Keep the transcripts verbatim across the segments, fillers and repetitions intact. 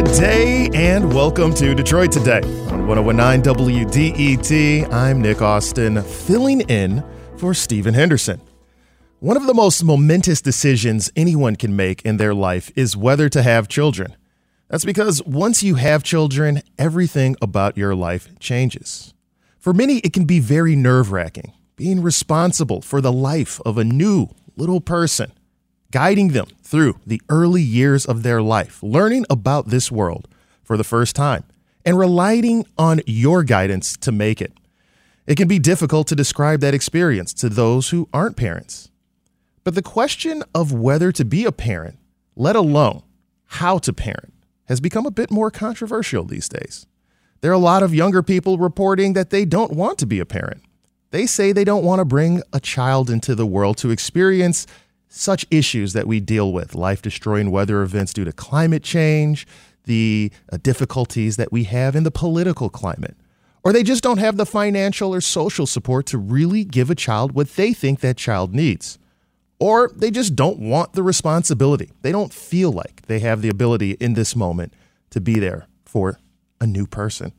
Good day and welcome to Detroit Today on ten nineteen W D E T. I'm Nick Austin, filling in for Stephen Henderson. One of the most momentous decisions anyone can make in their life is whether to have children. That's because once you have children, everything about your life changes. For many, it can be very nerve-wracking, being responsible for the life of a new little person, guiding them through the early years of their life, learning about this world for the first time, and relying on your guidance to make it. It can be difficult to describe that experience to those who aren't parents. But the question of whether to be a parent, let alone how to parent, has become a bit more controversial these days. There are a lot of younger people reporting that they don't want to be a parent. They say they don't want to bring a child into the world to experience such issues that we deal with, life-destroying weather events due to climate change, the uh, difficulties that we have in the political climate. Or they just don't have the financial or social support to really give a child what they think that child needs. Or they just don't want the responsibility. They don't feel like they have the ability in this moment to be there for a new person.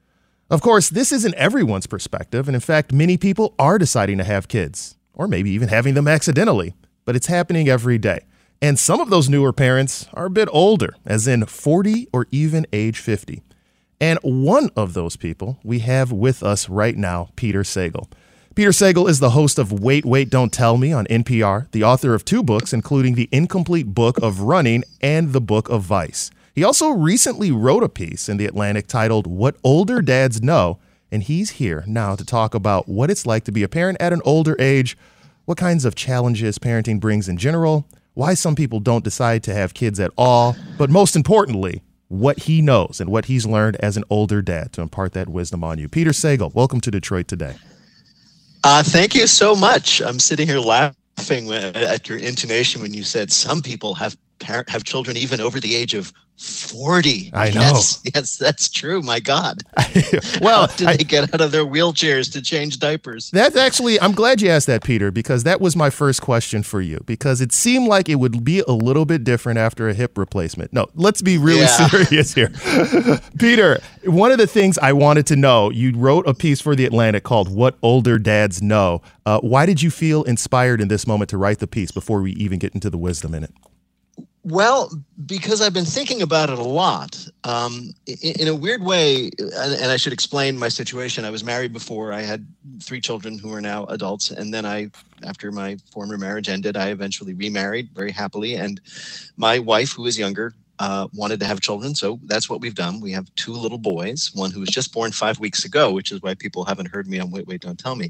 Of course, this isn't everyone's perspective, and in fact, many people are deciding to have kids, or maybe even having them accidentally, but it's happening every day. And some of those newer parents are a bit older, as in forty or even age fifty. And one of those people we have with us right now, Peter Sagal. Peter Sagal is the host of Wait, Wait, Don't Tell Me on N P R, the author of two books, including The Incomplete Book of Running and The Book of Vice. He also recently wrote a piece in The Atlantic titled What Older Dads Know, and he's here now to talk about what it's like to be a parent at an older age, what kinds of challenges parenting brings in general, why some people don't decide to have kids at all, but most importantly, what he knows and what he's learned as an older dad to impart that wisdom on you. Peter Sagal, welcome to Detroit Today. Uh, thank you so much. I'm sitting here laughing at your intonation when you said some people have parent have children even over the age of forty. I know. Yes, yes, that's true. My God. Well, how did I, they get out of their wheelchairs to change diapers? That's actually, I'm glad you asked that, Peter, because that was my first question for you, because it seemed like it would be a little bit different after a hip replacement. No, let's be really yeah. serious here. Peter, one of the things I wanted to know, you wrote a piece for The Atlantic called What Older Dads Know. Uh, why did you feel inspired in this moment to write the piece before we even get into the wisdom in it? Well, because I've been thinking about it a lot. Um, in, in a weird way, and, and I should explain my situation. I was married before. I had three children who are now adults. And then I, after my former marriage ended, I eventually remarried very happily. And my wife, who is younger, uh, wanted to have children. So that's what we've done. We have two little boys, one who was just born five weeks ago, which is why people haven't heard me on Wait, Wait, Don't Tell Me.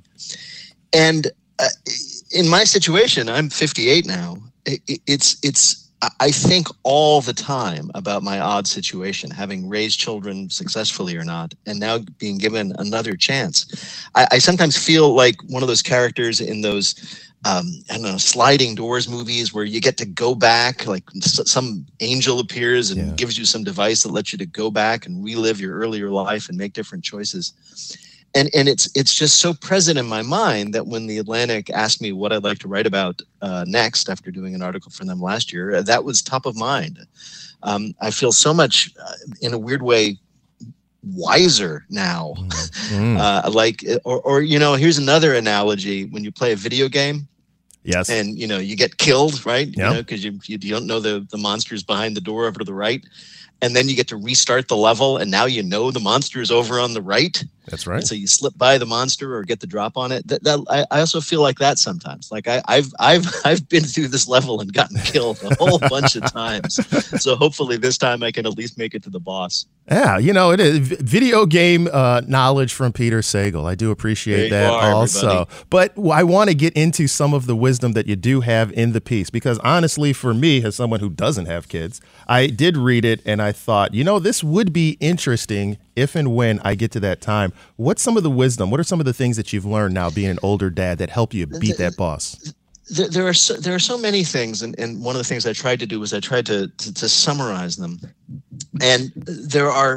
And uh, in my situation, I'm fifty-eight now. It, it's, it's, I think all the time about my odd situation, having raised children successfully or not, and now being given another chance. I, I sometimes feel like one of those characters in those, um, I don't know, sliding doors movies where you get to go back, like some angel appears and yeah. gives you some device that lets you to go back and relive your earlier life and make different choices. And and it's it's just so present in my mind that when The Atlantic asked me what I'd like to write about uh, next after doing an article for them last year, that was top of mind. Um, I feel so much, uh, in a weird way, wiser now. Mm. uh, like, or, or, you know, here's another analogy. When you play a video game, yes, and, you know, you get killed, right? Yep. You know, because you, you don't know the, the monsters behind the door over to the right. And then you get to restart the level, and now you know the monster is over on the right. That's right. And so you slip by the monster or get the drop on it. That, that I, I also feel like that sometimes. Like I, I've I've I've been through this level and gotten killed a whole bunch of times. So hopefully this time I can at least make it to the boss. Yeah, you know, it is video game uh, knowledge from Peter Sagal. I do appreciate that are, also. everybody. But I want to get into some of the wisdom that you do have in the piece, because honestly, for me, as someone who doesn't have kids, I did read it and I thought, you know, this would be interesting if and when I get to that time. What's some of the wisdom? What are some of the things that you've learned now being an older dad that help you beat that boss? There, there are so, there are so many things, and, and one of the things I tried to do was I tried to, to to summarize them. And there are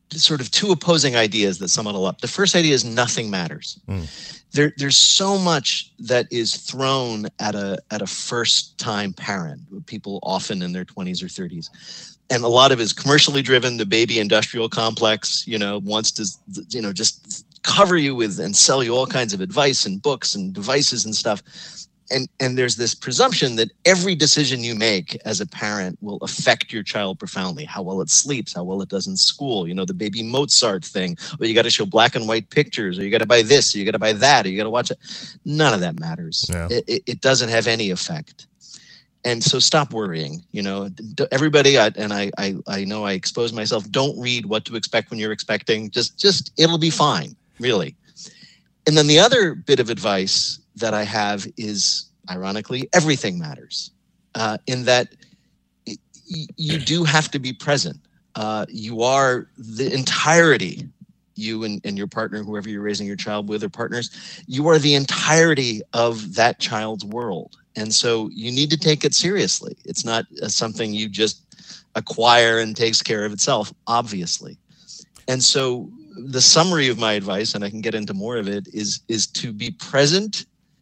sort of two opposing ideas that sum it all up. The first idea is nothing matters. Mm. There, there's so much that is thrown at a at a first-time parent, people often in their twenties or thirties. And a lot of it is commercially driven. The baby industrial complex, you know, wants to, you know, just cover you with and sell you all kinds of advice and books and devices and stuff. And and there's this presumption that every decision you make as a parent will affect your child profoundly. How well it sleeps, how well it does in school, you know, the baby Mozart thing, or you got to show black and white pictures, or you got to buy this, or you got to buy that, or you got to watch it. None of that matters. Yeah. It, it, it doesn't have any effect. And so stop worrying, you know, everybody, I, and I, I, I know I expose myself, don't read What to Expect When You're Expecting. Just, just, it'll be fine, really. And then the other bit of advice that I have is, ironically, everything matters, uh, in that y- you do have to be present. Uh, you are the entirety, you and, and your partner, whoever you're raising your child with or partners, you are the entirety of that child's world. And so you need to take it seriously. It's not uh, something you just acquire and takes care of itself, obviously. And so the summary of my advice, and I can get into more of it, is, is to be present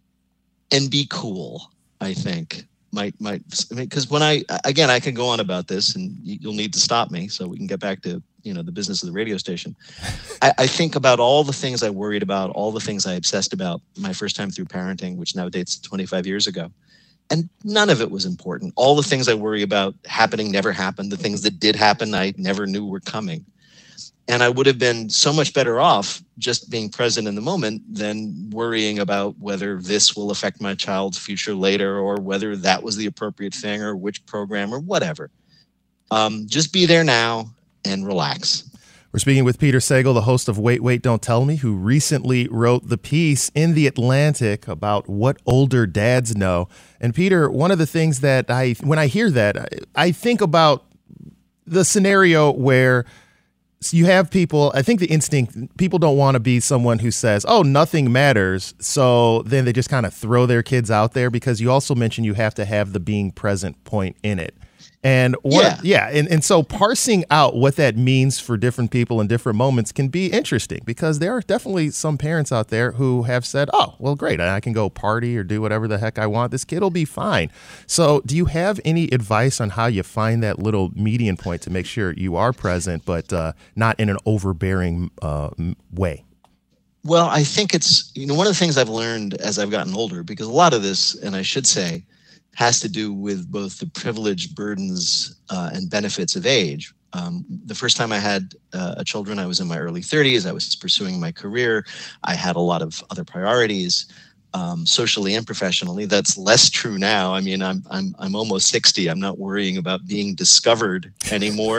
and be cool, I think. Might, might, I mean, because when I, again, I can go on about this and you'll need to stop me so we can get back to, you know, the business of the radio station. I, I think about all the things I worried about, all the things I obsessed about my first time through parenting, which now dates twenty-five years ago. And none of it was important. All the things I worry about happening never happened. The things that did happen, I never knew were coming. And I would have been so much better off just being present in the moment than worrying about whether this will affect my child's future later, or whether that was the appropriate thing, or which program, or whatever. Um, just be there now and relax. We're speaking with Peter Sagal, the host of Wait, Wait, Don't Tell Me, who recently wrote the piece in The Atlantic about what older dads know. And Peter, one of the things that I, when I hear that, I, I think about the scenario where you have people, I think the instinct, people don't want to be someone who says, oh, nothing matters. So then they just kind of throw their kids out there, because you also mentioned you have to have the being present point in it. And what, yeah, yeah and, and so parsing out what that means for different people in different moments can be interesting, because there are definitely some parents out there who have said, oh, well, great, I can go party or do whatever the heck I want. This kid will be fine. So do you have any advice on how you find that little median point to make sure you are present, but uh, not in an overbearing uh, way? Well, I think it's, you know, one of the things I've learned as I've gotten older, because a lot of this, and I should say, has to do with both the privilege, burdens, uh, and benefits of age. Um, the first time I had uh, children, I was in my early thirties. I was pursuing my career. I had a lot of other priorities, um, socially and professionally. That's less true now. I mean, I'm I'm I'm almost sixty. I'm not worrying about being discovered anymore.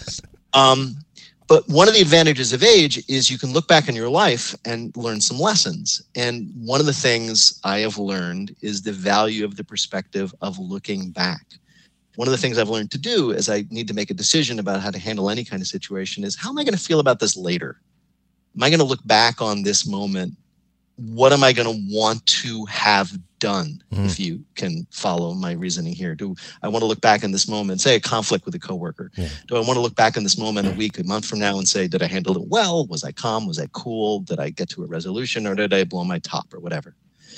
um, But one of the advantages of age is you can look back in your life and learn some lessons. And one of the things I have learned is the value of the perspective of looking back. One of the things I've learned to do as I need to make a decision about how to handle any kind of situation is, how am I going to feel about this later? Am I going to look back on this moment? What am I going to want to have done? Mm-hmm. If you can follow my reasoning here. Do I want to look back in this moment, say a conflict with a coworker? Yeah. Do I want to look back in this moment a week, a month from now and say, did I handle it well? Was I calm? Was I cool? Did I get to a resolution, or did I blow my top, or whatever?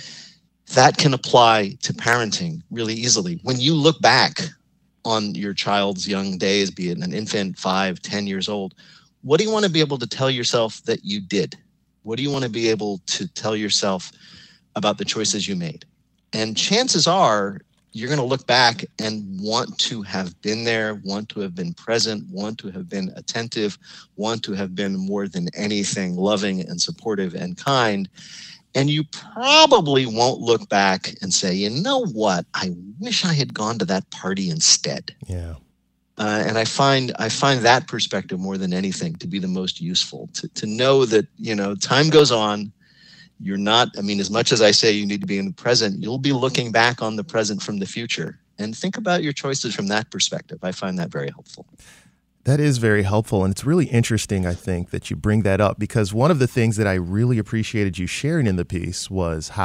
That can apply to parenting really easily. When you look back on your child's young days, be it an infant, five, ten years old, what do you want to be able to tell yourself that you did? What do you want to be able to tell yourself about the choices you made? And chances are you're going to look back and want to have been there, want to have been present, want to have been attentive, want to have been more than anything loving and supportive and kind. And you probably won't look back and say, you know what, I wish I had gone to that party instead. Yeah. Uh, and I find I find that perspective more than anything to be the most useful, to to know that, you know, time goes on. You're not, I mean, as much as I say you need to be in the present, you'll be looking back on the present from the future, and think about your choices from that perspective. I find that very helpful. That is very helpful. And it's really interesting, I think, that you bring that up, because one of the things that I really appreciated you sharing in the piece was how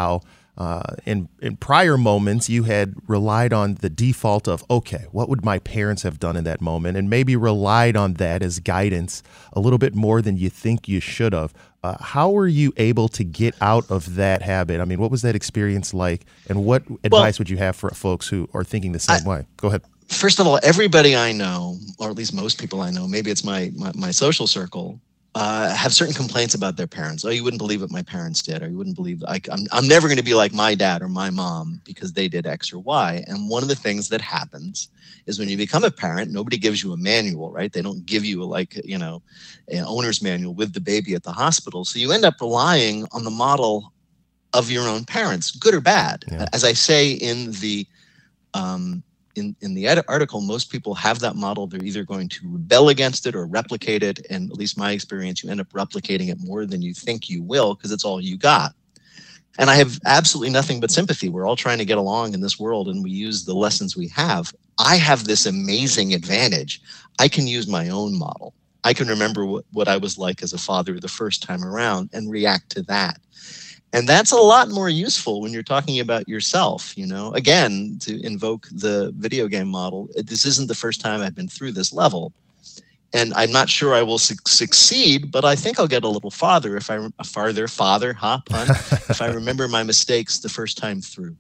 uh, in in prior moments, you had relied on the default of, okay, what would my parents have done in that moment, and maybe relied on that as guidance a little bit more than you think you should have. Uh, how were you able to get out of that habit? I mean, what was that experience like, and what advice Well, would you have for folks who are thinking the same I, way? Go ahead. First of all, everybody I know, or at least most people I know, maybe it's my my, my social circle, uh, have certain complaints about their parents. Oh, you wouldn't believe what my parents did, or you wouldn't believe I, I'm I'm never going to be like my dad or my mom because they did X or Y. And one of the things that happens is when you become a parent, nobody gives you a manual, right? They don't give you a, like you know, an owner's manual with the baby at the hospital. So you end up relying on the model of your own parents, good or bad. Yeah. As I say in the um, In, in the ed- article, most people have that model. They're either going to rebel against it or replicate it. And at least my experience, you end up replicating it more than you think you will because it's all you got. And I have absolutely nothing but sympathy. We're all trying to get along in this world and we use the lessons we have. I have this amazing advantage. I can use my own model. I can remember what, what I was like as a father the first time around and react to that. And that's a lot more useful when you're talking about yourself, you know, again, to invoke the video game model. This isn't the first time I've been through this level. And I'm not sure I will su- succeed, but I think I'll get a little farther if I, a farther, father, ha, pun, if I remember my mistakes the first time through.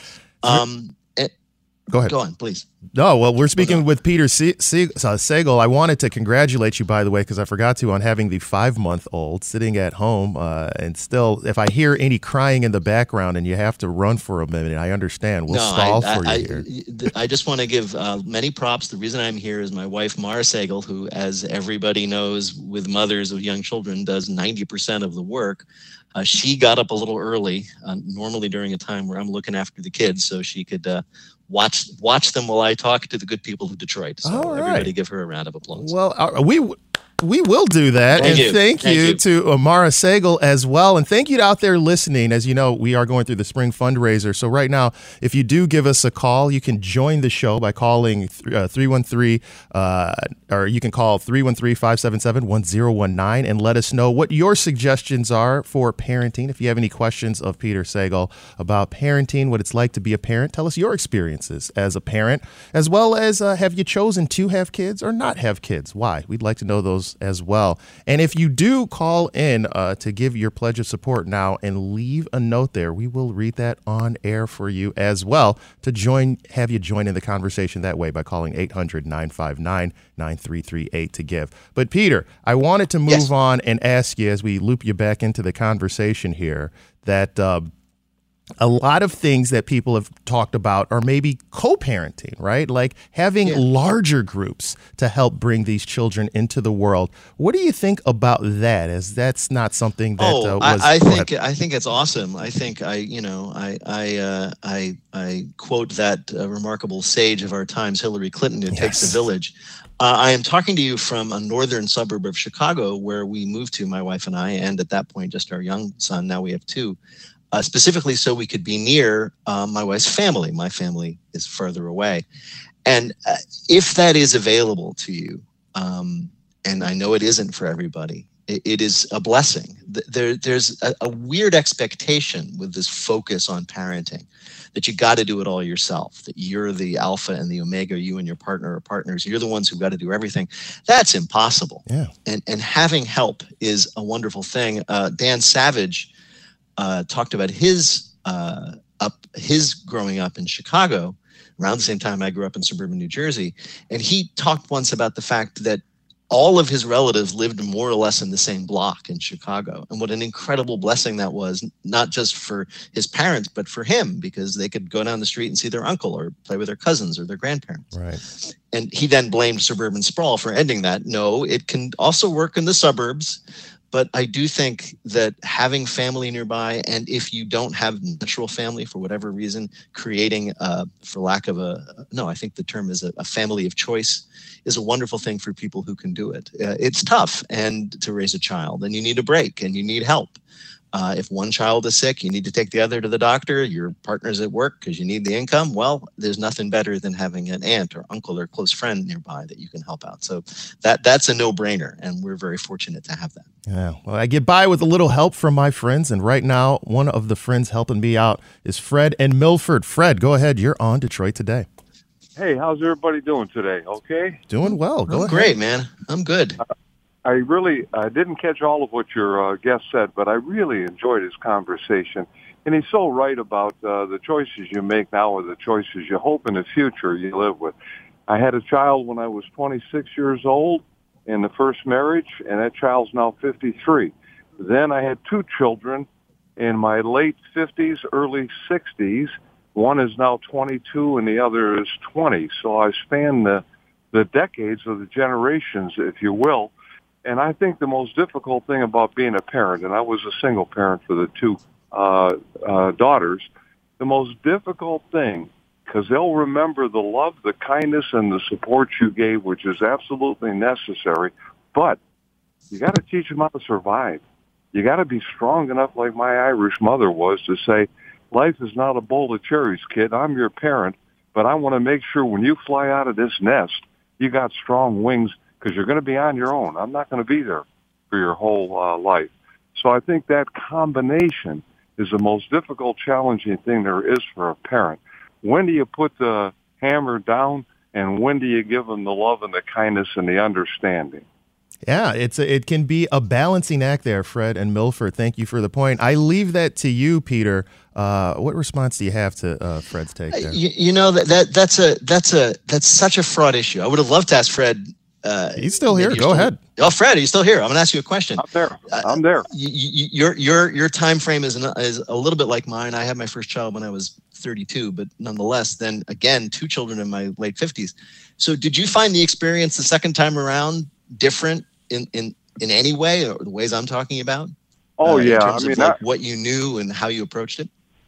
Um, it, Go ahead. Go on, please. No, well, we're speaking Well, no. with Peter Se- Se- uh, Sagal. I wanted to congratulate you, by the way, because I forgot to, on having the five-month-old sitting at home. Uh, and still, if I hear any crying in the background and you have to run for a minute, I understand. We'll No, stall I, for I, you here. I, I just want to give uh, many props. The reason I'm here is my wife, Mara Sagal, who, as everybody knows, with mothers of young children, does ninety percent of the work. Uh, she got up a little early, uh, normally during a time where I'm looking after the kids, so she could uh, watch watch them while I talk to the good people of Detroit. So All right. everybody give her a round of applause. Well, uh, we we will do that. Thank and you. thank, Thank you, you. to Amara Sagal as well. And thank you to out there listening. As you know, we are going through the spring fundraiser. So right now, if you do give us a call, you can join the show by calling uh, three one three, uh, or you can call three one three, five seven seven, one zero one nine and let us know what your suggestions are for parenting. If you have any questions of Peter Sagal about parenting, what it's like to be a parent, tell us your experiences as a parent, as well as uh, have you chosen to have kids or not have kids? Why? We'd like to know those as well. And if you do call in uh, to give your pledge of support now and leave a note there, we will read that on air for you as well to join, have you join in the conversation that way by calling eight hundred, nine five nine, nine three three eight to give. But Peter, I wanted to move Yes. on and ask you, as we loop you back into the conversation here, that uh, a lot of things that people have talked about are maybe co-parenting, right? Like having Yeah. larger groups to help bring these children into the world. What do you think about that? As that's not something that Oh, uh, was. I, I Go think ahead. I think it's awesome. I think I, you know, I I uh, I I quote that uh, remarkable sage of our times, Hillary Clinton. It takes Yes. a village. Uh, I am talking to you from a northern suburb of Chicago, where we moved to, my wife and I, and at that point, just our young son. Now we have two. Uh, specifically, so we could be near uh, my wife's family. My family is further away, and uh, if that is available to you, um, and I know it isn't for everybody, it, it is a blessing. Th- There, there's a, a weird expectation with this focus on parenting that you got to do it all yourself, that you're the alpha and the omega, you and your partner are partners. You're the ones who've got to do everything. That's impossible. Yeah. And, and having help is a wonderful thing. Uh, Dan Savage uh, talked about his uh, up his growing up in Chicago around the same time I grew up in suburban New Jersey. And he talked once about the fact that all of his relatives lived more or less in the same block in Chicago. And what an incredible blessing that was, not just for his parents, but for him, because they could go down the street and see their uncle or play with their cousins or their grandparents. Right. And he then blamed suburban sprawl for ending that. No, it can also work in the suburbs. But I do think that having family nearby, and if you don't have natural family for whatever reason, creating, uh, for lack of a, no, I think the term is a, a family of choice, is a wonderful thing for people who can do it. Uh, it's tough and to raise a child, and you need a break and you need help. Uh, if one child is sick, you need to take the other to the doctor. Your partner's at work because you need the income. Well, there's nothing better than having an aunt or uncle or close friend nearby that you can help out. So that that's a no-brainer, and we're very fortunate to have that. Yeah, well, I get by with a little help from my friends, and right now, one of the friends helping me out is Fred and Milford. Fred, go ahead. You're on Detroit Today. Hey, how's everybody doing today? Okay? Doing well. Go I'm ahead. Great, man. I'm good. Uh, I really I didn't catch all of what your uh, guest said, but I really enjoyed his conversation. And he's so right about uh, the choices you make now are the choices you hope in the future you live with. I had a child when I was twenty-six years old in the first marriage, and that child's now fifty-three. Then I had two children in my late fifties, early sixties. One is now twenty-two, and the other is twenty. So I span the, the decades of the generations, if you will. And I think the most difficult thing about being a parent, and I was a single parent for the two uh, uh, daughters, the most difficult thing, because they'll remember the love, the kindness, and the support you gave, which is absolutely necessary, but you got to teach them how to survive. You got to be strong enough, like my Irish mother was, to say, life is not a bowl of cherries, kid. I'm your parent, but I want to make sure when you fly out of this nest, you got strong wings, because you're going to be on your own. I'm not going to be there for your whole uh, life. So I think that combination is the most difficult, challenging thing there is for a parent. When do you put the hammer down, and when do you give them the love and the kindness and the understanding? Yeah, it's a, it can be a balancing act there, Fred and Milford. Thank you for the point. I leave that to you, Peter. Uh, what response do you have to uh, Fred's take there? You, you know that, that that's a that's a that's such a fraught issue. I would have loved to ask Fred. Uh, He's still here. Go still, ahead. Oh, Fred, are you still here? I'm going to ask you a question. I'm there. I'm there. Uh, you, you, your your your time frame is an, is a little bit like mine. I had my first child when I was thirty-two, but nonetheless, then again, two children in my late fifties. So, did you find the experience the second time around different in in in any way, or the ways I'm talking about? Oh uh, yeah, in terms I mean of like I, what you knew and how you approached it.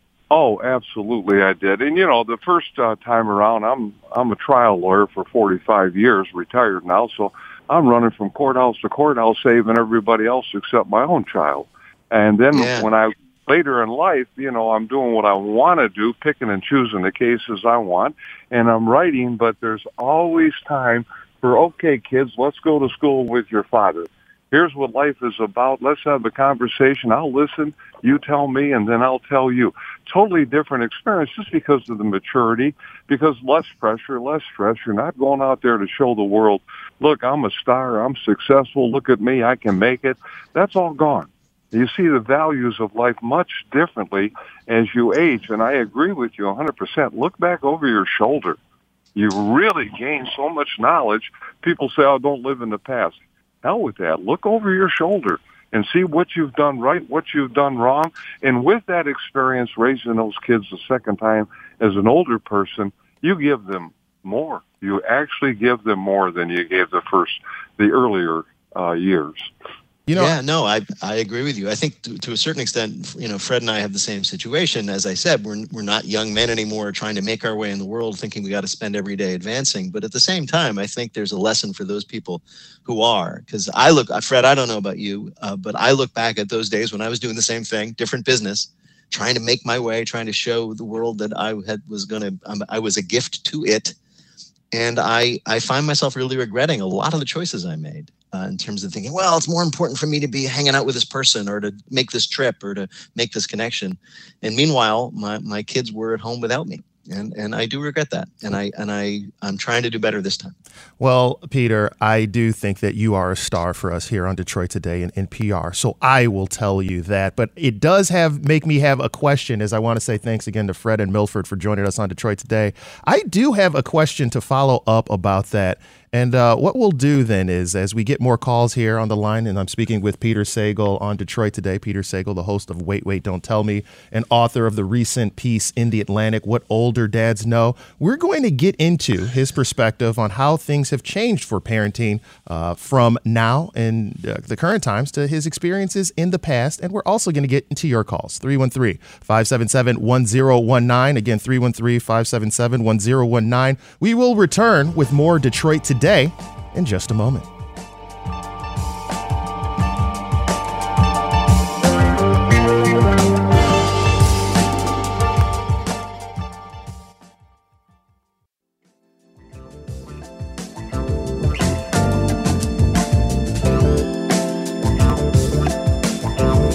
Oh, absolutely, I did. And you know, the first uh, time around, I'm I'm a trial lawyer for forty-five years, retired now, so I'm running from courthouse to courthouse, saving everybody else except my own child. And then yeah. when I later in life, you know, I'm doing what I want to do, picking and choosing the cases I want, and I'm writing. But there's always time for, okay, kids, let's go to school with your father. Here's what life is about. Let's have a conversation. I'll listen. You tell me, and then I'll tell you. Totally different experience just because of the maturity, because less pressure, less stress. You're not going out there to show the world, look, I'm a star. I'm successful. Look at me. I can make it. That's all gone. You see the values of life much differently as you age, and I agree with you one hundred percent. Look back over your shoulder. You really gain so much knowledge. People say, oh, don't live in the past. Hell with that. Look over your shoulder and see what you've done right, what you've done wrong. And with that experience, raising those kids the second time as an older person, you give them more. You actually give them more than you gave the first, the earlier uh, years. You know, yeah, no, I I agree with you. I think to, to a certain extent, you know, Fred and I have the same situation. As I said, we're we're not young men anymore trying to make our way in the world, thinking we got to spend every day advancing. But at the same time, I think there's a lesson for those people who are. Because I look, Fred, I don't know about you, uh, but I look back at those days when I was doing the same thing, different business, trying to make my way, trying to show the world that I had was going to, um, I was a gift to it. And I, I find myself really regretting a lot of the choices I made uh, in terms of thinking, well, it's more important for me to be hanging out with this person or to make this trip or to make this connection. And meanwhile, my, my kids were at home without me. And and I do regret that. And I and I I'm trying to do better this time. Well, Peter, I do think that you are a star for us here on Detroit Today in, in P R. So I will tell you that. But it does have make me have a question, as I want to say thanks again to Fred and Milford for joining us on Detroit Today. I do have a question to follow up about that. And uh, what we'll do then is, as we get more calls here on the line, and I'm speaking with Peter Sagal on Detroit Today. Peter Sagal, the host of Wait, Wait, Don't Tell Me, and author of the recent piece in The Atlantic, What Older Dads Know. We're going to get into his perspective on how things have changed for parenting uh, from now and uh, the current times to his experiences in the past. And we're also going to get into your calls, three one three, five seven seven, one zero one nine. Again, three one three, five seven seven, one zero one nine. We will return with more Detroit Today in just a moment.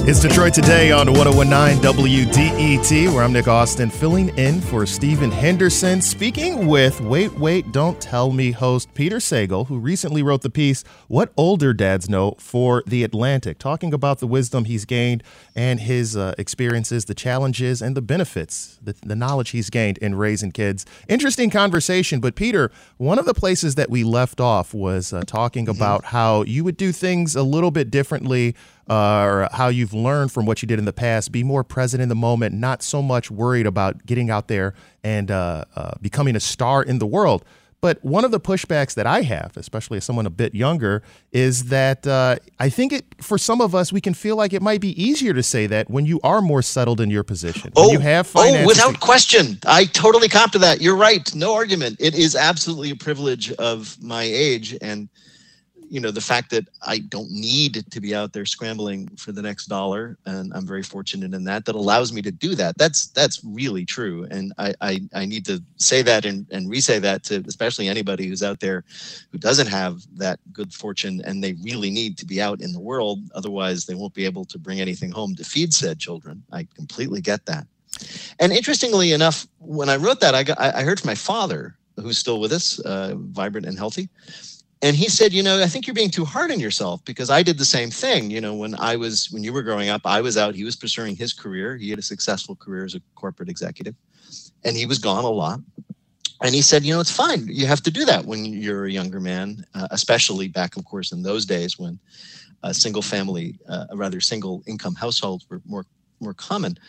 It's Detroit Today on one oh one point nine W D E T, where I'm Nick Austin, filling in for Stephen Henderson, speaking with Wait, Wait, Don't Tell Me host Peter Sagal, who recently wrote the piece, What Older Dads Know, for The Atlantic, talking about the wisdom he's gained and his uh, experiences, the challenges, and the benefits, the, the knowledge he's gained in raising kids. Interesting conversation, but Peter, one of the places that we left off was uh, talking mm-hmm. about how you would do things a little bit differently, Uh, or how you've learned from what you did in the past, be more present in the moment, not so much worried about getting out there and uh, uh, becoming a star in the world. But one of the pushbacks that I have, especially as someone a bit younger, is that uh, I think it for some of us, we can feel like it might be easier to say that when you are more settled in your position. When oh, you have finances. oh, without question. I totally cop to that. You're right. No argument. It is absolutely a privilege of my age. And you know, the fact that I don't need to be out there scrambling for the next dollar, and I'm very fortunate in that, that allows me to do that. That's that's really true. And I, I, I need to say that and, and re-say that to especially anybody who's out there who doesn't have that good fortune and they really need to be out in the world. Otherwise, they won't be able to bring anything home to feed said children. I completely get that. And interestingly enough, when I wrote that, I, got, I heard from my father, who's still with us, uh, vibrant and healthy. And he said, you know, I think you're being too hard on yourself, because I did the same thing. You know, when I was, when you were growing up, I was out, he was pursuing his career. He had a successful career as a corporate executive, and he was gone a lot. And he said, you know, it's fine. You have to do that when you're a younger man, uh, especially back, of course, in those days when uh, single family, uh, rather single income households were more, more common.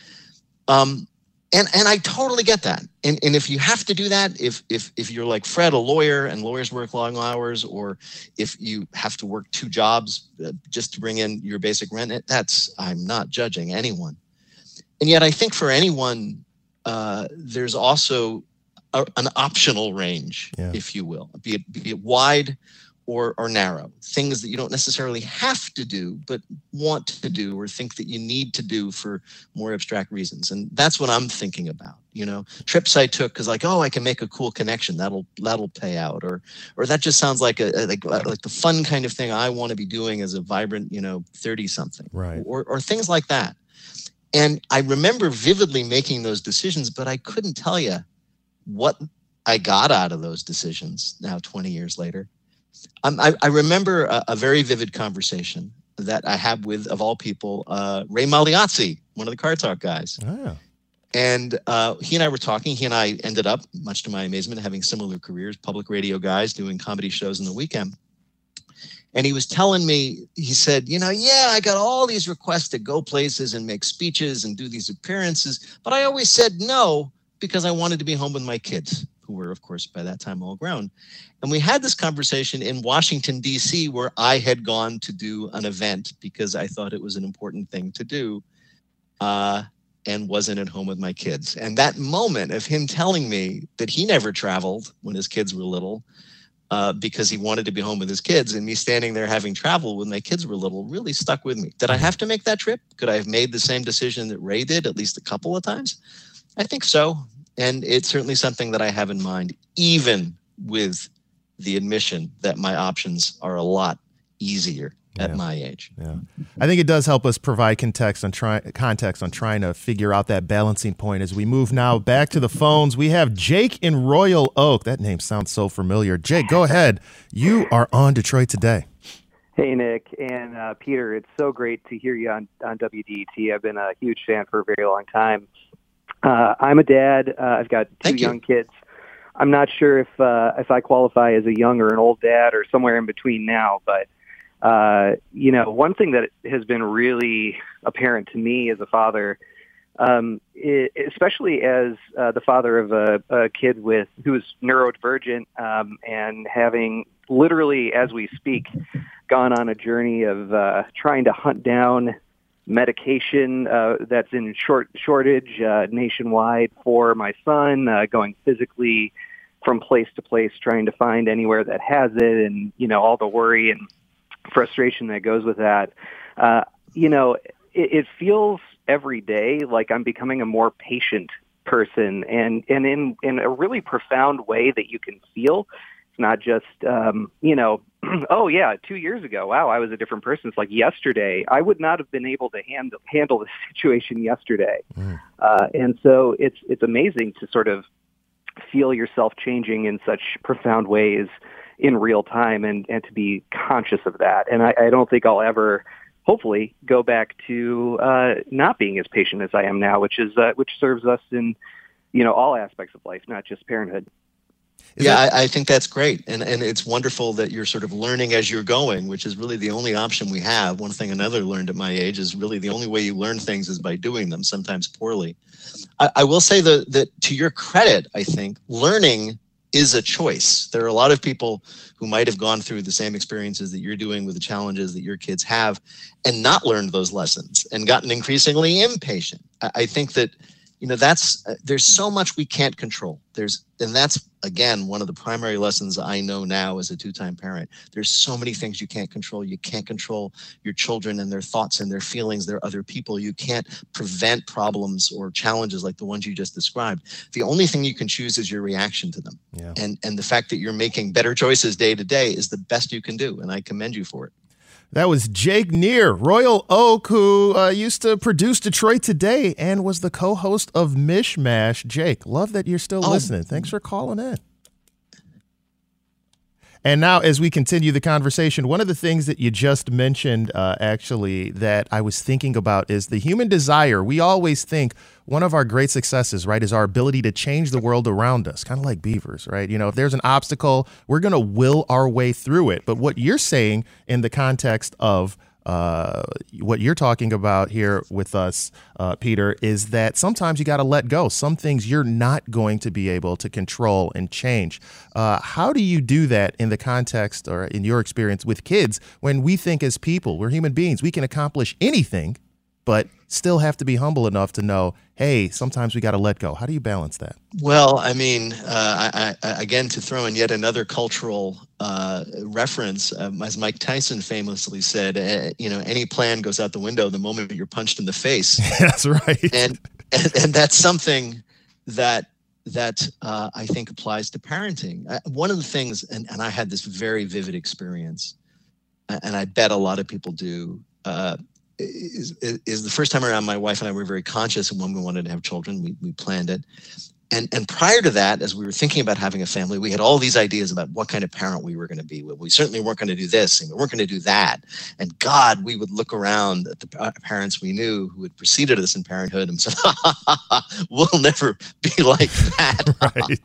Um, And and I totally get that. And and if you have to do that, if if if you're like Fred, a lawyer, and lawyers work long hours, or if you have to work two jobs uh, just to bring in your basic rent, that's, I'm not judging anyone. And yet I think for anyone, uh, there's also a, an optional range, yeah. if you will, be it, be it wide or or narrow, things that you don't necessarily have to do, but want to do or think that you need to do for more abstract reasons. And that's what I'm thinking about. You know, trips I took because like, oh, I can make a cool connection. That'll that'll pay out. Or or that just sounds like a, a like like the fun kind of thing I want to be doing as a vibrant, you know, thirty something. Right. Or or things like that. And I remember vividly making those decisions, but I couldn't tell you what I got out of those decisions now twenty years later. Um, I, I remember a, a very vivid conversation that I had with, of all people, uh, Ray Magliazzi, one of the Car Talk guys. Oh. And uh, he and I were talking. He and I ended up, much to my amazement, having similar careers, public radio guys doing comedy shows in the weekend. And he was telling me, he said, you know, yeah, I got all these requests to go places and make speeches and do these appearances, but I always said no because I wanted to be home with my kids, who were, of course, by that time all grown. And we had this conversation in Washington, D C, where I had gone to do an event because I thought it was an important thing to do, uh, and wasn't at home with my kids. And that moment of him telling me that he never traveled when his kids were little, uh, because he wanted to be home with his kids, and me standing there having traveled when my kids were little, really stuck with me. Did I have to make that trip? Could I have made the same decision that Ray did at least a couple of times? I think so. And it's certainly something that I have in mind, even with the admission that my options are a lot easier at yeah. my age. Yeah, I think it does help us provide context on try, context on trying to figure out that balancing point. As we move now back to the phones, we have Jake in Royal Oak. That name sounds so familiar. Jake, go ahead. You are on Detroit Today. Hey, Nick and uh, Peter. It's so great to hear you on, on W D E T. I've been a huge fan for a very long time. Uh, I'm a dad. Uh, I've got two Thank young you. kids. I'm not sure if uh, if I qualify as a young or an old dad or somewhere in between now, but uh, you know, one thing that has been really apparent to me as a father, um, it, especially as uh, the father of a, a kid with who is neurodivergent, um, and having literally, as we speak, gone on a journey of uh, trying to hunt down medication uh, that's in short shortage uh, nationwide for my son, uh, going physically from place to place, trying to find anywhere that has it, and you know all the worry and frustration that goes with that. Uh, you know, it, it feels every day like I'm becoming a more patient person, and and in in a really profound way that you can feel. It's not just, um, you know, oh, yeah, two years ago, wow, I was a different person. It's like yesterday. I would not have been able to handle handle this situation yesterday. Mm. Uh, and so it's it's amazing to sort of feel yourself changing in such profound ways in real time and, and to be conscious of that. And I, I don't think I'll ever, hopefully, go back to uh, not being as patient as I am now, which is uh, which serves us in, you know, all aspects of life, not just parenthood. Is yeah, that- I, I think that's great. And and it's wonderful that you're sort of learning as you're going, which is really the only option we have. One thing another learned at my age is really the only way you learn things is by doing them, sometimes poorly. I, I will say that, that to your credit, I think, learning is a choice. There are a lot of people who might have gone through the same experiences that you're doing with the challenges that your kids have and not learned those lessons and gotten increasingly impatient. I, I think that You know, that's, uh, there's so much we can't control. There's, and that's, again, one of the primary lessons I know now as a two-time parent. There's so many things you can't control. You can't control your children and their thoughts and their feelings. They're other people. You can't prevent problems or challenges like the ones you just described. The only thing you can choose is your reaction to them. Yeah. And, and the fact that you're making better choices day to day is the best you can do. And I commend you for it. That was Jake Neer, Royal Oak, who uh, used to produce Detroit Today and was the co-host of Mishmash. Jake, love that you're still oh. listening. Thanks for calling in. And now, as we continue the conversation, one of the things that you just mentioned, uh, actually, that I was thinking about is the human desire. We always think one of our great successes, right, is our ability to change the world around us, kind of like beavers, right? You know, if there's an obstacle, we're going to will our way through it. But what you're saying in the context of uh, what you're talking about here with us, uh, Peter, is that sometimes you got to let go. Some things you're not going to be able to control and change. Uh, how do you do that in the context or in your experience with kids when we think as people, we're human beings, we can accomplish anything, but still have to be humble enough to know, hey, sometimes we got to let go. How do you balance that? Well, I mean, uh, I, I, again, to throw in yet another cultural uh, reference, um, as Mike Tyson famously said, uh, you know, any plan goes out the window the moment you're punched in the face. That's right. And and, and that's something that that uh, I think applies to parenting. Uh, one of the things, and, and I had this very vivid experience, and I bet a lot of people do, uh, Is, is the first time around my wife and I were very conscious of when we wanted to have children. We we planned it. And and prior to that, as we were thinking about having a family, we had all these ideas about what kind of parent we were going to be. Well, we certainly weren't going to do this and we weren't going to do that. And God, we would look around at the parents we knew who had preceded us in parenthood and said, ha, ha, ha, ha, we'll never be like that. Right.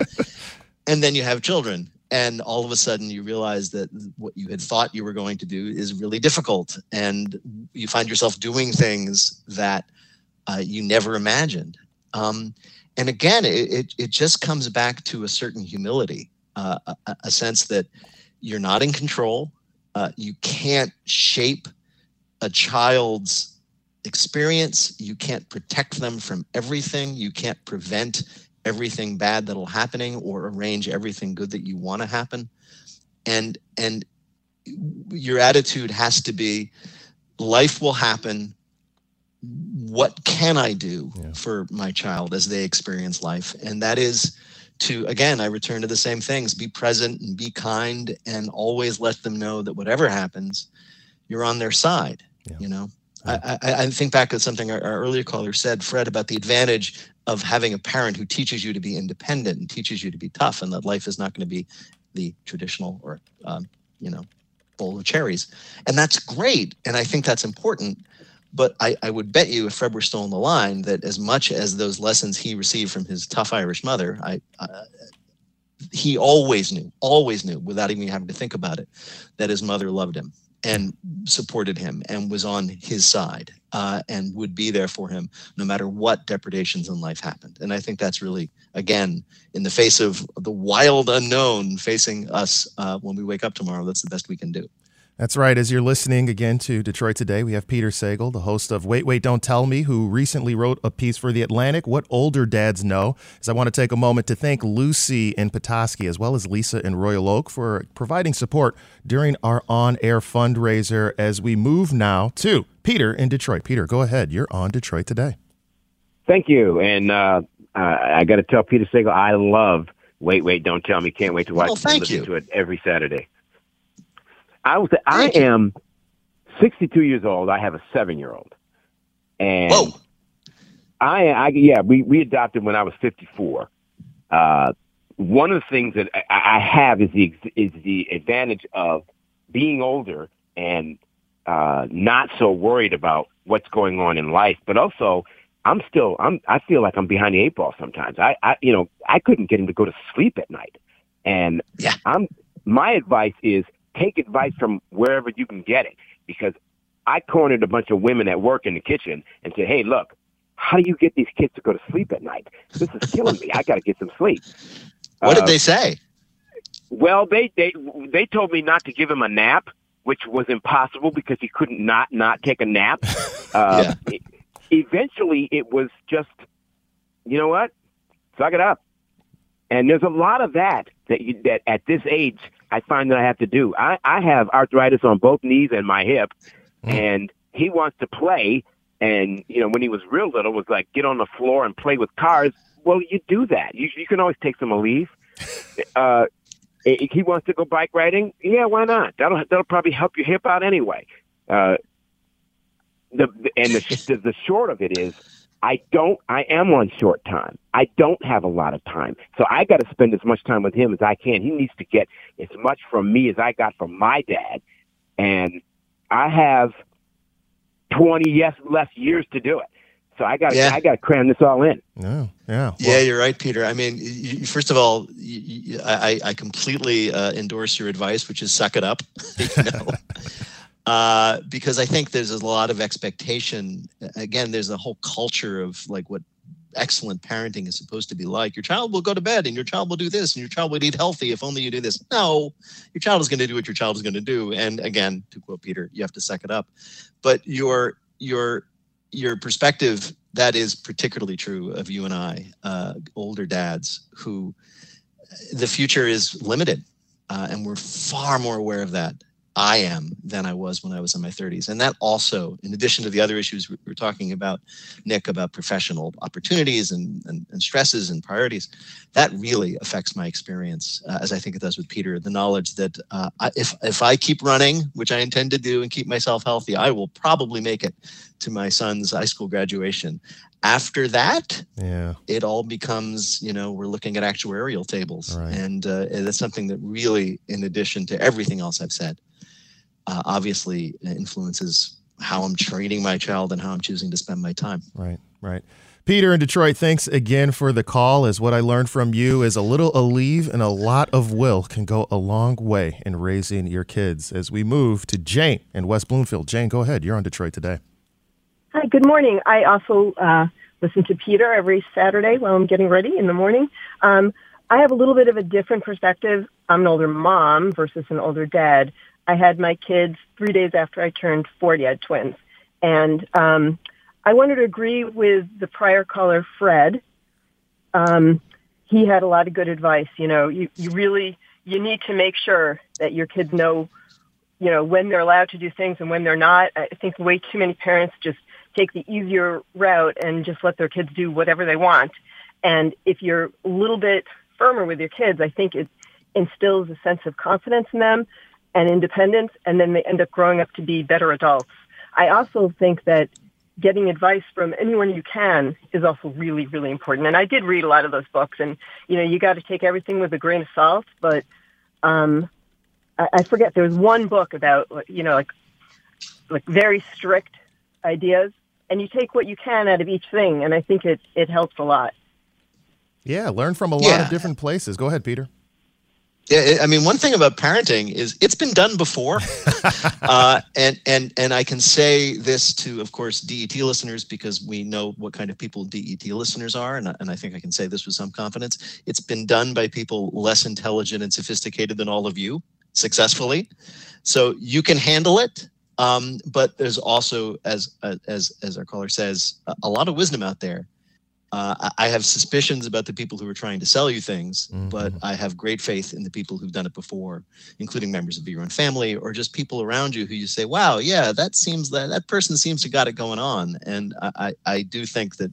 And then you have children. And all of a sudden you realize that what you had thought you were going to do is really difficult. And you find yourself doing things that uh, you never imagined. Um, and again, it, it, it just comes back to a certain humility, uh, a, a sense that you're not in control. Uh, you can't shape a child's experience. You can't protect them from everything. You can't prevent everything bad that'll happening or arrange everything good that you want to happen. And and your attitude has to be, life will happen. What can I do yeah. for my child as they experience life? And that is to, again, I return to the same things, be present and be kind and always let them know that whatever happens, you're on their side, yeah. you know? I, I, I think back to something our, our earlier caller said, Fred, about the advantage of having a parent who teaches you to be independent and teaches you to be tough, and that life is not going to be the traditional or, um, you know, bowl of cherries. And that's great. And I think that's important. But I, I would bet you, if Fred were still on the line, that as much as those lessons he received from his tough Irish mother, I, uh, he always knew, always knew, without even having to think about it, that his mother loved him and supported him and was on his side uh, and would be there for him no matter what depredations in life happened. And I think that's really, again, in the face of the wild unknown facing us uh, when we wake up tomorrow, that's the best we can do. That's right. As you're listening again to Detroit Today, we have Peter Sagal, the host of Wait, Wait, Don't Tell Me, who recently wrote a piece for The Atlantic, What Older Dads Know. As I want to take a moment to thank Lucy in Petoskey, as well as Lisa in Royal Oak, for providing support during our on-air fundraiser as we move now to Peter in Detroit. Peter, go ahead. You're on Detroit Today. Thank you. And uh, I got to tell Peter Sagal, I love Wait, Wait, Don't Tell Me. Can't wait to watch Well, and thank listen you. to it every Saturday. I was. I Thank you. am sixty-two years old. I have a seven-year-old, and Whoa. I, I yeah, we, we adopted when I was fifty-four. Uh, one of the things that I, I have is the is the advantage of being older and uh, not so worried about what's going on in life, but also I'm still I'm I feel like I'm behind the eight ball sometimes. I, I you know I couldn't get him to go to sleep at night, and Yeah. I'm my advice is take advice from wherever you can get it, because I cornered a bunch of women at work in the kitchen and said, hey, look, how do you get these kids to go to sleep at night? This is killing me. I got to get some sleep. What Uh, did they say? Well, they, they they told me not to give him a nap, which was impossible because he couldn't not not take a nap. Uh, Yeah. e- eventually, it was just, you know what, suck it up. And there's a lot of that that you, that at this age I find that I have to do. I, I have arthritis on both knees and my hip, Mm. and he wants to play. And you know, when he was real little, was like get on the floor and play with cars. Well, you do that. You you can always take some leave. Uh, he wants to go bike riding. Yeah, why not? That'll that'll probably help your hip out anyway. Uh, the and the, the the short of it is, I don't. I am on short time. I don't have a lot of time, so I got to spend as much time with him as I can. He needs to get as much from me as I got from my dad, and I have twenty yes less years to do it. So I got Yeah. I got to cram this all in. Yeah, yeah. Yeah, you're right, Peter. I mean, you, first of all, you, you, I, I completely uh, endorse your advice, which is suck it up. You know? uh, because I think there's a lot of expectation. Again, there's a whole culture of like what excellent parenting is supposed to be like. Your child will go to bed and your child will do this and your child will eat healthy if only you do this. No, your child is going to do what your child is going to do. And again, to quote Peter, you have to suck it up. But your your your perspective, that is particularly true of you and I, uh, older dads who the future is limited. Uh, and we're far more aware of that. I am than I was when I was in my thirties. And that also, in addition to the other issues we were talking about, Nick, about professional opportunities and, and, and stresses and priorities, that really affects my experience, uh, as I think it does with Peter. The knowledge that uh, I, if, if I keep running, which I intend to do, and keep myself healthy, I will probably make it to my son's high school graduation. After that, Yeah. it all becomes, you know, we're looking at actuarial tables. Right. And uh, that's something that really, in addition to everything else I've said, Uh, obviously influences how I'm treating my child and how I'm choosing to spend my time. Right, right. Peter in Detroit, thanks again for the call. As what I learned from you is a little Aleve and a lot of will can go a long way in raising your kids. As we move to Jane in West Bloomfield. Jane, go ahead. You're on Detroit Today. Hi, good morning. I also uh, listen to Peter every Saturday while I'm getting ready in the morning. Um, I have a little bit of a different perspective. I'm an older mom versus an older dad. I had my kids three days after I turned forty. I had twins. And um, I wanted to agree with the prior caller, Fred. Um, he had a lot of good advice. You know, you, you really, you need to make sure that your kids know, you know, when they're allowed to do things and when they're not. I think way too many parents just take the easier route and just let their kids do whatever they want. And if you're a little bit firmer with your kids, I think it instills a sense of confidence in them and independence, and then they end up growing up to be better adults. I also think that getting advice from anyone you can is also really, really important. And I did read a lot of those books, and, you know, you got to take everything with a grain of salt, but um, I, I forget, there was one book about, you know, like, like very strict ideas, and you take what you can out of each thing, and I think it, it helps a lot. Yeah, learn from a lot Yeah. of different places. Go ahead, Peter. Yeah, I mean, one thing about parenting is it's been done before, uh, and and and I can say this to, of course, D E T listeners because we know what kind of people D E T listeners are, and and I think I can say this with some confidence. It's been done by people less intelligent and sophisticated than all of you, successfully, so you can handle it. Um, but there's also, as as as our caller says, a, a lot of wisdom out there. Uh, I have suspicions about the people who are trying to sell you things, Mm-hmm. but I have great faith in the people who've done it before, including members of your own family or just people around you who you say, wow, yeah, that seems that that person seems to got it going on. And I, I, I do think that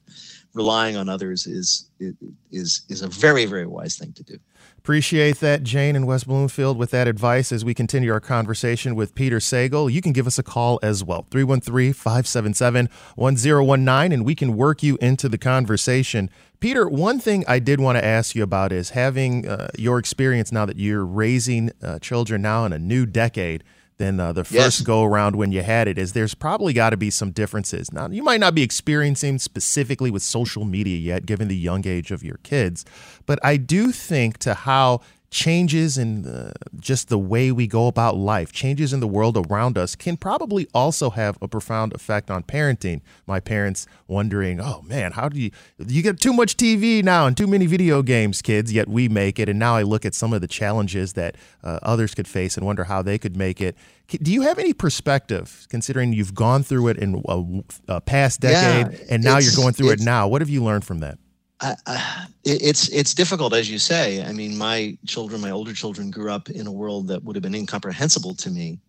relying on others is is is a very, very wise thing to do. Appreciate that, Jane in West Bloomfield, with that advice as we continue our conversation with Peter Sagal. You can give us a call as well, three one three, five seven seven, one zero one nine, and we can work you into the conversation. Peter, one thing I did want to ask you about is having uh, your experience now that you're raising uh, children now in a new decade than uh, the first Yes. go around when you had it, is there's probably got to be some differences. Now, you might not be experiencing specifically with social media yet, given the young age of your kids, but I do think to how changes in the, just the way we go about life, changes in the world around us can probably also have a profound effect on parenting. My parents wondering, oh man, how do you, you get too much T V now and too many video games, kids, yet we make it. And now I look at some of the challenges that uh, others could face and wonder how they could make it. Do you have any perspective, considering you've gone through it in a, a past decade Yeah, and now you're it's- going through it it's- now? What have you learned from that? I, I, it- it's it's difficult, as you say. I mean, my children, my older children, grew up in a world that would have been incomprehensible to me.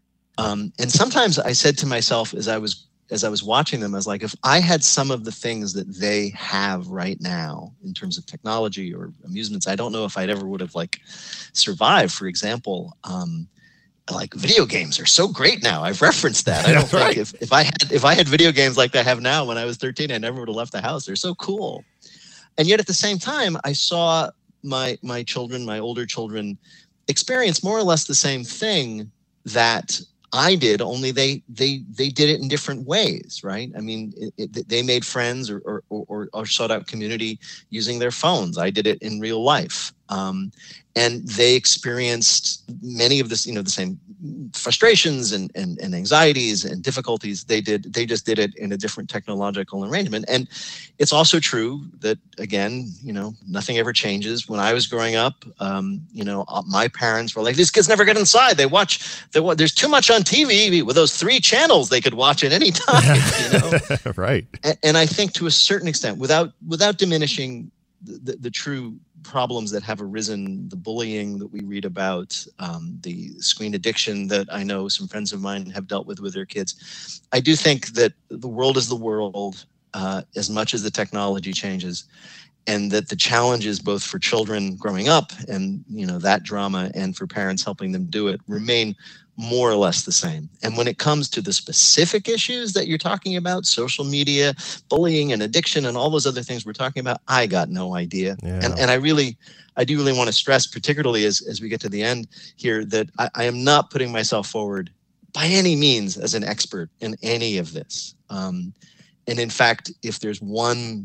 Um, and sometimes I said to myself, as I was as I was watching them, I was like, if I had some of the things that they have right now in terms of technology or amusements, I don't know if I'd ever would have like survived. For example, um, like video games are so great now. I've referenced that. I don't That's think right. if, if I had if I had video games like I have now when I was thirteen, I never would have left the house. They're so cool. And yet at the same time, I saw my my children, my older children, experience more or less the same thing that I did, only they they they did it in different ways, right? I mean, it, it, they made friends or or, or or sought out community using their phones. I did it in real life. Um, and they experienced many of this, you know, the same frustrations and, and, and anxieties and difficulties they did. They just did it in a different technological arrangement. And it's also true that, again, you know, nothing ever changes. When I was growing up, um, you know, uh, my parents were like, these kids never get inside. They watch, they wa- there's too much on T V with those three channels they could watch at any time, you know? Right. And, and I think to a certain extent, without without diminishing the, the, the true problems that have arisen, the bullying that we read about, um, the screen addiction that I know some friends of mine have dealt with with their kids, I do think that the world is the world uh, as much as the technology changes, and that the challenges both for children growing up and, you know, that drama, and for parents helping them do it remain more or less the same. And when it comes to the specific issues that you're talking about, social media, bullying and addiction and all those other things we're talking about, I got no idea. Yeah. And and I really, I do really want to stress, particularly as, as we get to the end here, that I, I am not putting myself forward by any means as an expert in any of this. Um, and in fact, if there's one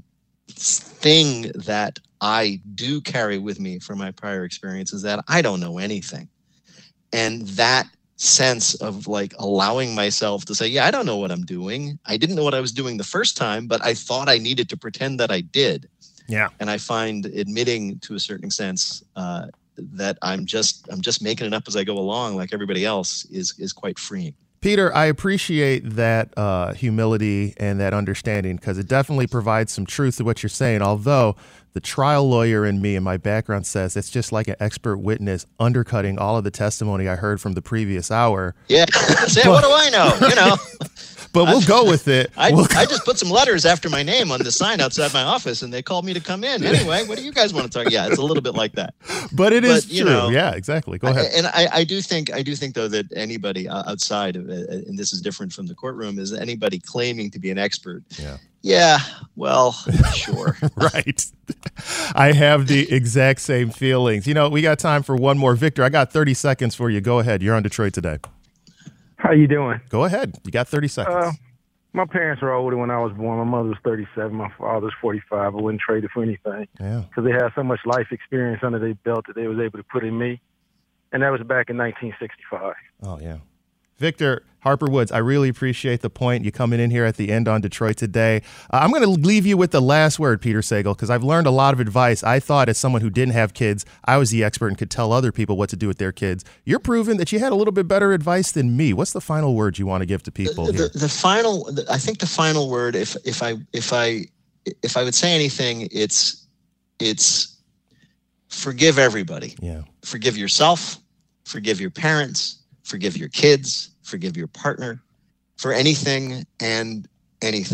thing that I do carry with me from my prior experiences, that I don't know anything. And that sense of like allowing myself to say, yeah, I don't know what I'm doing. I didn't know what I was doing the first time, but I thought I needed to pretend that I did. Yeah. And I find admitting to a certain extent uh, that I'm just I'm just making it up as I go along, like everybody else, is is quite freeing. Peter, I appreciate that uh, humility and that understanding, because it definitely provides some truth to what you're saying. Although the trial lawyer in me and my background says it's just like an expert witness undercutting all of the testimony I heard from the previous hour. Yeah. Say, what do I know? You know. But we'll go with it. I, We'll I just put some letters after my name on the sign outside my office, and they called me to come in. Anyway, what do you guys want to talk? Yeah, it's a little bit like that. But it is But, you true. know, yeah, exactly. Go ahead. I, and I, I do think I do think though that anybody outside of it, and this is different from the courtroom, is anybody claiming to be an expert. Yeah. Yeah. Well, sure. Right. I have the exact same feelings. You know, we got time for one more. Victor, I got thirty seconds for you. Go ahead. You're on Detroit Today. How you doing? Go ahead. You got thirty seconds. Uh, my parents were older when I was born. My mother was thirty-seven. My father's forty-five. I wouldn't trade it for anything yeah. because they had so much life experience under their belt that they was able to put in me. And that was back in nineteen sixty-five. Oh, yeah. Victor, Harper Woods, I really appreciate the point. You coming in here at the end on Detroit Today. Uh, I'm going to leave you with the last word, Peter Sagal, because I've learned a lot of advice. I thought as someone who didn't have kids, I was the expert and could tell other people what to do with their kids. You're proving that you had a little bit better advice than me. What's the final word you want to give to people the, here? the, the final, I think the final word, if if I if I if I would say anything, it's it's forgive everybody. Yeah. Forgive yourself. Forgive your parents. Forgive your kids. Forgive your partner for anything and anything.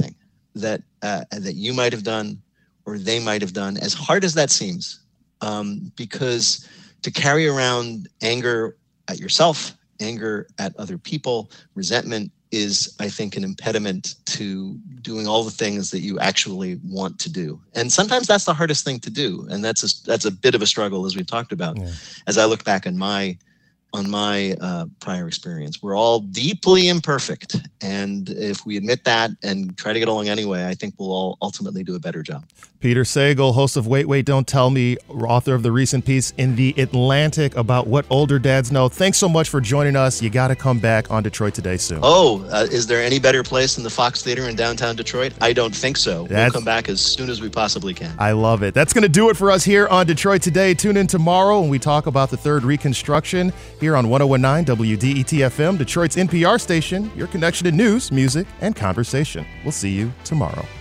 that uh, that you might have done or they might have done, as hard as that seems, um, because to carry around anger at yourself, anger at other people, resentment is, I think, an impediment to doing all the things that you actually want to do. And sometimes that's the hardest thing to do. And that's a, that's a bit of a struggle, as we've talked about. Yeah. As I look back on my on my uh, prior experience, we're all deeply imperfect. And if we admit that and try to get along anyway, I think we'll all ultimately do a better job. Peter Sagal, host of Wait, Wait, Don't Tell Me, author of the recent piece in The Atlantic about what older dads know. Thanks so much for joining us. You got to come back on Detroit Today soon. Oh, uh, is there any better place than the Fox Theater in downtown Detroit? I don't think so. That's, we'll come back as soon as we possibly can. I love it. That's going to do it for us here on Detroit Today. Tune in tomorrow when we talk about the third Reconstruction here on one oh one point nine W D E T F M, Detroit's N P R station, your connection to news, music, and conversation. We'll see you tomorrow.